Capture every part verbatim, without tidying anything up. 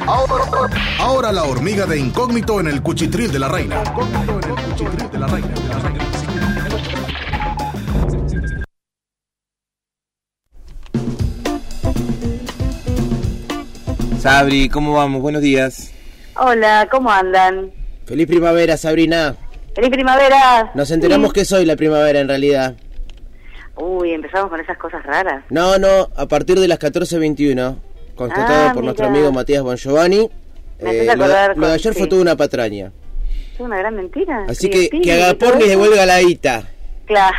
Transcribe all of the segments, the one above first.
Ahora, ahora la hormiga de incógnito en el cuchitril de la reina. Incógnito en el cuchitril de la reina. Sabri, ¿cómo vamos? Buenos días. Hola, ¿cómo andan? Feliz primavera, Sabrina. ¡Feliz primavera! Nos enteramos sí. que es hoy la primavera en realidad. Uy, empezamos con esas cosas raras. No, no, a partir de las catorce veintiuno, constatado ah, por mira. nuestro amigo Matías Bongiovanni. Me eh, a acordar lo, con, lo de ayer sí. fue toda una patraña. Es una gran mentira. Así que que Agapor les devuelva la guita. Claro.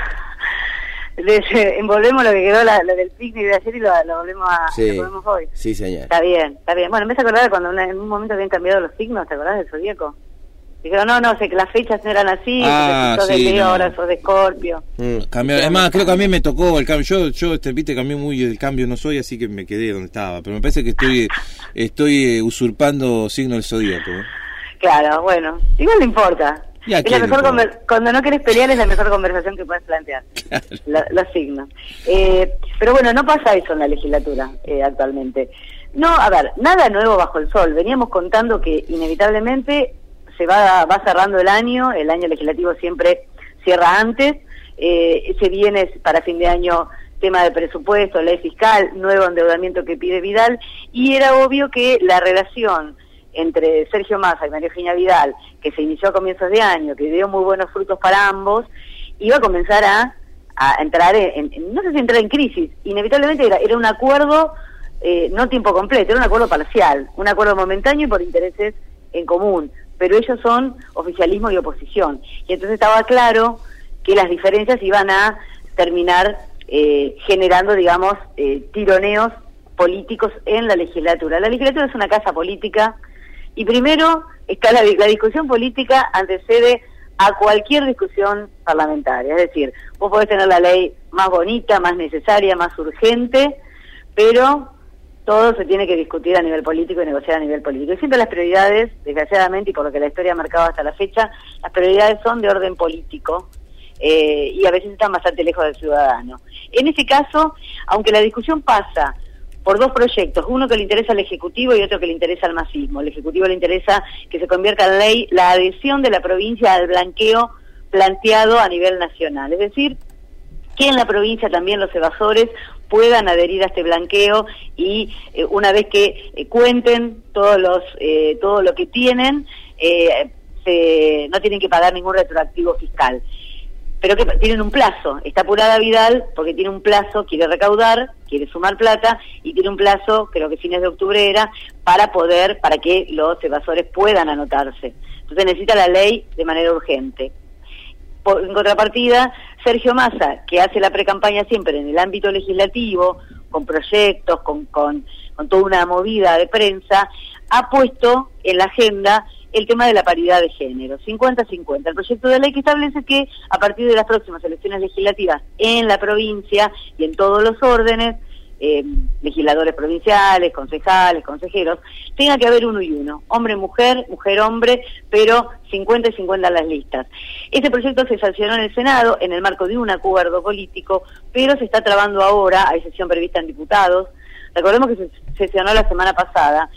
Les, eh, envolvemos lo que quedó, la, lo del picnic de ayer y lo, lo volvemos a Sí, lo volvemos hoy. sí, señor. Está bien, está bien. Bueno, me hace acordar cuando una, en un momento habían cambiado los signos, ¿te acordás del zodíaco? Dijeron, no, no, sé que las fechas no eran así, Ah, sos sí, de Leo, no. ahora sos de Escorpio. Mm, cambió, además, creo que a mí me tocó el cambio. Yo, yo este, viste, cambié muy el cambio, no soy, así que me quedé donde estaba. Pero me parece que estoy estoy eh, usurpando signo del zodíaco. ¿eh? Claro, bueno, igual no importa. Es la mejor conver- cuando no querés pelear es la mejor conversación que puedes plantear. Claro. La, los signos. Eh, pero bueno, no pasa eso en la legislatura eh, actualmente. No, a ver, nada nuevo bajo el sol. Veníamos contando que inevitablemente se va va cerrando el año, el año legislativo siempre cierra antes, eh, se viene para fin de año tema de presupuesto, ley fiscal, nuevo endeudamiento que pide Vidal, y era obvio que la relación entre Sergio Massa y María Eugenia Vidal, que se inició a comienzos de año, que dio muy buenos frutos para ambos, iba a comenzar a, a entrar en, en, no sé si entrar en crisis, inevitablemente era, era un acuerdo, eh, no tiempo completo, era un acuerdo parcial, un acuerdo momentáneo y por intereses en común, pero ellos son oficialismo y oposición, y entonces estaba claro que las diferencias iban a terminar eh, generando, digamos, eh, tironeos políticos en la legislatura. La legislatura es una casa política, y primero está la, la discusión política antecede a cualquier discusión parlamentaria, es decir, vos podés tener la ley más bonita, más necesaria, más urgente, pero todo se tiene que discutir a nivel político y negociar a nivel político. Y siempre las prioridades, desgraciadamente, y por lo que la historia ha marcado hasta la fecha, las prioridades son de orden político, eh, y a veces están bastante lejos del ciudadano. En este caso, aunque la discusión pasa por dos proyectos, uno que le interesa al Ejecutivo y otro que le interesa al masismo. Al Ejecutivo le interesa que se convierta en ley la adhesión de la provincia al blanqueo planteado a nivel nacional, es decir, que en la provincia también los evasores puedan adherir a este blanqueo y eh, una vez que eh, cuenten todos los eh, todo lo que tienen, eh, se, no tienen que pagar ningún retroactivo fiscal. Pero que tienen un plazo, está apurada Vidal porque tiene un plazo, quiere recaudar, quiere sumar plata y tiene un plazo, creo que fines de octubre era, para poder, para que los evasores puedan anotarse. Entonces necesita la ley de manera urgente. Por, en contrapartida, Sergio Massa, que hace la precampaña siempre en el ámbito legislativo, con proyectos, con, con, con toda una movida de prensa, ha puesto en la agenda el tema de la paridad de género, cincuenta cincuenta, el proyecto de ley que establece que a partir de las próximas elecciones legislativas en la provincia y en todos los órdenes, eh, legisladores provinciales, concejales, consejeros, tenga que haber uno y uno, hombre-mujer, mujer-hombre, pero cincuenta y cincuenta en las listas. Este proyecto se sancionó en el Senado en el marco de un acuerdo político, pero se está trabando ahora, hay sesión prevista en diputados, recordemos que se sesionó la semana pasada,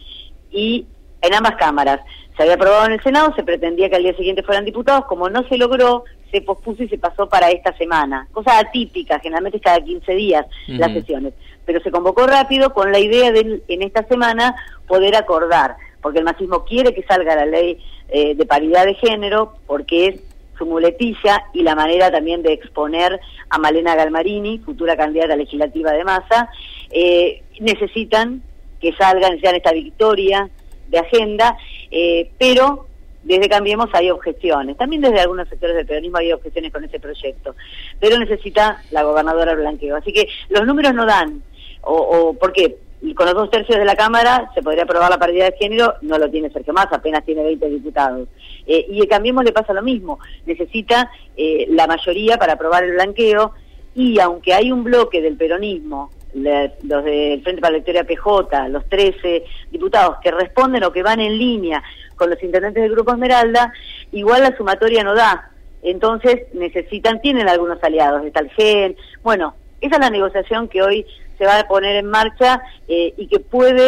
y en ambas cámaras. Se había aprobado en el Senado, se pretendía que al día siguiente fueran diputados, como no se logró, se pospuso y se pasó para esta semana. Cosa atípica, generalmente es cada quince días uh-huh. las sesiones, pero se convocó rápido con la idea de en esta semana poder acordar, porque el masismo quiere que salga la ley eh, de paridad de género, porque es su muletilla y la manera también de exponer a Malena Galmarini, futura candidata legislativa de Massa, eh, necesitan que salga, necesitan esta victoria de agenda, eh, pero desde Cambiemos hay objeciones, también desde algunos sectores del peronismo hay objeciones con ese proyecto, pero necesita la gobernadora blanqueo, así que los números no dan, o, o porque con los dos tercios de la Cámara se podría aprobar la paridad de género, no lo tiene Sergio Massa, apenas tiene veinte diputados, eh, y a Cambiemos le pasa lo mismo, necesita eh, la mayoría para aprobar el blanqueo, y aunque hay un bloque del peronismo, los del Frente para la Victoria P J, los trece diputados que responden o que van en línea con los intendentes del Grupo Esmeralda, igual la sumatoria no da, entonces necesitan, tienen algunos aliados, está el G E N, bueno, esa es la negociación que hoy se va a poner en marcha eh, y que puede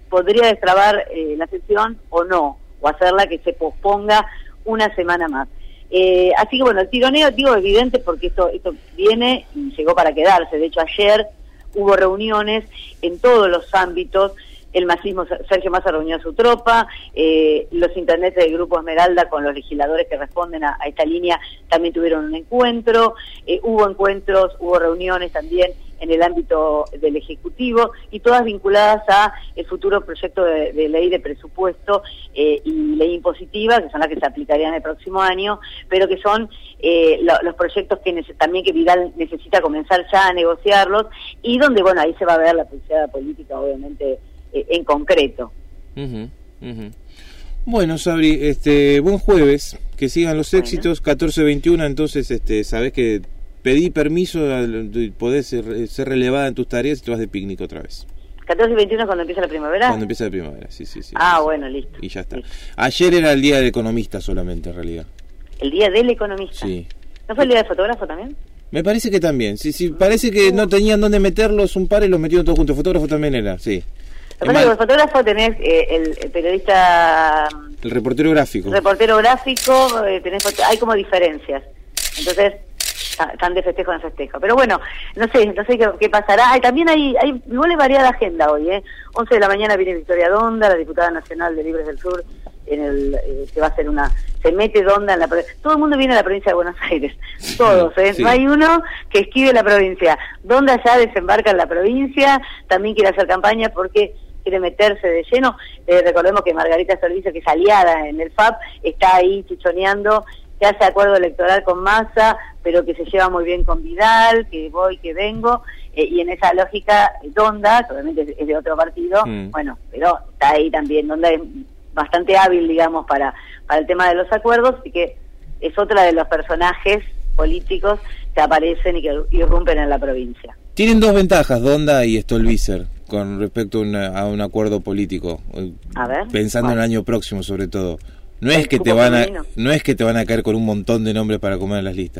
podría destrabar eh, la sesión o no, o hacerla que se posponga una semana más. Eh, así que bueno, el tironeo, digo evidente porque esto, esto viene y llegó para quedarse. De hecho, ayer hubo reuniones en todos los ámbitos. El masismo, Sergio Massa reunió a su tropa, eh, los intendentes del Grupo Esmeralda con los legisladores que responden a, a esta línea también tuvieron un encuentro, eh, hubo encuentros, hubo reuniones también en el ámbito del Ejecutivo y todas vinculadas a el futuro proyecto de, de ley de presupuesto eh, y ley impositiva, que son las que se aplicarían el próximo año, pero que son eh, lo, los proyectos que nece- también que Vidal necesita comenzar ya a negociarlos y donde, bueno, ahí se va a ver la pulseada política, obviamente, en concreto. Uh-huh, uh-huh. Bueno, Sabri, este, buen jueves, que sigan los éxitos, bueno. catorce veintiuno, entonces este, sabés que pedí permiso, podés ser, ser relevada en tus tareas y te vas de picnic otra vez. ¿catorce veintiuno es cuando empieza la primavera? Cuando empieza la primavera, sí, sí, sí. Ah, sí, bueno, sí. listo. Y ya está. Listo. Ayer era el día del economista solamente, en realidad. ¿El día del economista? Sí. ¿No fue el día del fotógrafo también? Me parece que también, sí, sí, parece que no tenían dónde meterlos un par y los metieron todos juntos. El fotógrafo también era, sí. Lo que pasa es que el fotógrafo tenés eh, el, el periodista... El reportero gráfico. Reportero gráfico, eh, tenés foto, hay como diferencias. Entonces, están de festejo en festejo. Pero bueno, no sé, no sé qué, qué pasará. Hay, también hay, hay igual hay variada agenda hoy, ¿eh? once de la mañana viene Victoria Donda, la diputada nacional de Libres del Sur, en el eh, se va a hacer una... Se mete Donda en la... Todo el mundo viene a la provincia de Buenos Aires. Todos, ¿eh? Sí. No hay uno que esquive la provincia. Donda ya desembarca en la provincia, también quiere hacer campaña porque... quiere meterse de lleno. Eh, recordemos que Margarita Stolbizer, que es aliada en el F A P, está ahí chichoneando, que hace acuerdo electoral con Massa, pero que se lleva muy bien con Vidal, que voy, que vengo, eh, y en esa lógica, Donda, que obviamente es de otro partido, mm. bueno, pero está ahí también, Donda es bastante hábil, digamos, para, para el tema de los acuerdos, y que es otra de los personajes políticos que aparecen y que irrumpen en la provincia. Tienen dos ventajas, Donda y Stolbizer, con respecto a, una, a un acuerdo político. A ver, pensando ¿cuál? En el año próximo, sobre todo. No es que te van a, no es que te van a caer con un montón de nombres para comer en las listas.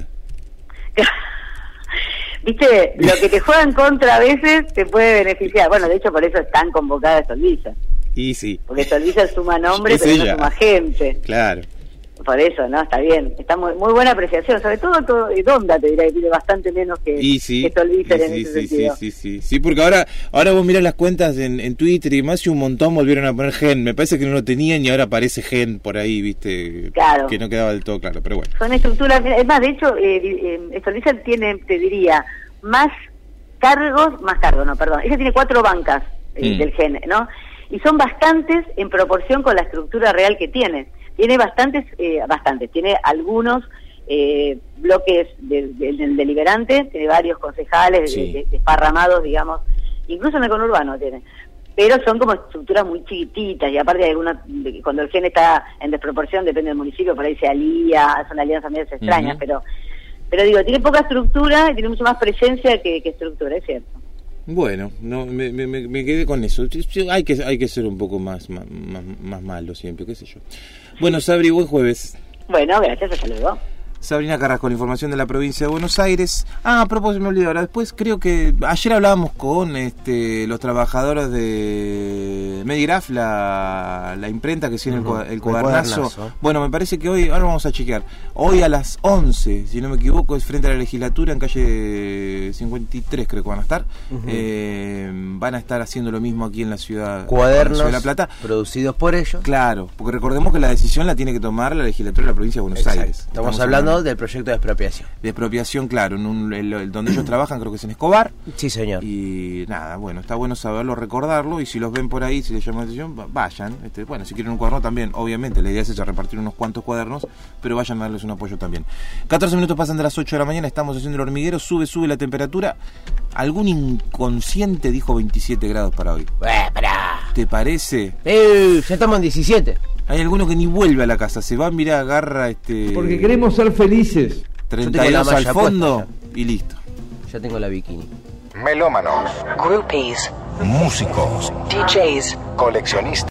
Viste, lo que te juega en contra a veces te puede beneficiar. Bueno, de hecho por eso están convocadas Stolbizer. Y sí. Porque Stolbizer suma nombres, pero ella. No suma gente. Claro. Por eso, ¿no? Está bien. Está muy muy buena apreciación. Sobre todo, todo Donda te dirá que tiene bastante menos que, y sí, que Stolbizer y en sí, ese sí, sentido. Sí, sí, sí. Sí, porque ahora ahora vos mirás las cuentas en, en Twitter y más y un montón volvieron a poner gen. Me parece que no lo tenían y ahora aparece gen por ahí, ¿viste? Claro. Que no quedaba del todo claro, pero bueno. Son estructuras... Es más, de hecho, eh, eh, Stolbizer tiene, te diría, más cargos... Más cargos, no, perdón. Ella tiene cuatro bancas eh, mm. del gen, ¿no? Y son bastantes en proporción con la estructura real que tiene. Tiene bastantes, eh, bastantes, tiene algunos eh, bloques del de, de, de deliberante, tiene varios concejales sí. de, de, desparramados, digamos, incluso en el conurbano tiene, pero son como estructuras muy chiquititas y aparte de algunas, de, cuando el gen está en desproporción, depende del municipio, por ahí se alía, son alianzas medio extrañas, uh-huh. pero pero digo, tiene poca estructura y tiene mucho más presencia que, que estructura, es cierto. Bueno, no me, me, me quedé con eso. Hay que hay que ser un poco más más, más, más malo siempre, qué sé yo. Bueno, Sabri, buen jueves. Bueno, gracias, hasta luego. Sabrina Carrasco, la información de la provincia de Buenos Aires. Ah, a propósito, me olvidé ahora. Después creo que ayer hablábamos con este, los trabajadores de Medigraph, la, la imprenta que tiene uh-huh. el, el cuadernazo. cuadernazo. Bueno, me parece que hoy, ahora vamos a chequear. Hoy a las once, si no me equivoco, es frente a la legislatura en calle cincuenta y tres, creo que van a estar. Uh-huh. Eh, van a estar haciendo lo mismo aquí en la ciudad, cuadernos la ciudad de La Plata. Producidos por ellos. Claro, porque recordemos que la decisión la tiene que tomar la legislatura de la provincia de Buenos Exacto. Aires. Estamos, Estamos hablando del proyecto de expropiación. De expropiación, claro, en un, el, el, donde ellos trabajan creo que es en Escobar. Sí, señor. Y nada, bueno, está bueno saberlo, recordarlo, y si los ven por ahí, si les llama la atención, vayan. Este, bueno, si quieren un cuaderno también, obviamente, la idea es esa, repartir unos cuantos cuadernos, pero vayan a darles un apoyo también. catorce minutos pasan de las ocho de la mañana, estamos haciendo el hormiguero, sube, sube la temperatura. Algún inconsciente dijo veintisiete grados para hoy. Eh, pará. ¿Te parece? Eh, ya estamos en diecisiete. Hay alguno que ni vuelve a la casa, se va, mira, agarra este... Porque queremos ser felices. treinta y dos al fondo y listo. Ya tengo la bikini. Melómanos, Groupies, músicos, D Js, coleccionistas.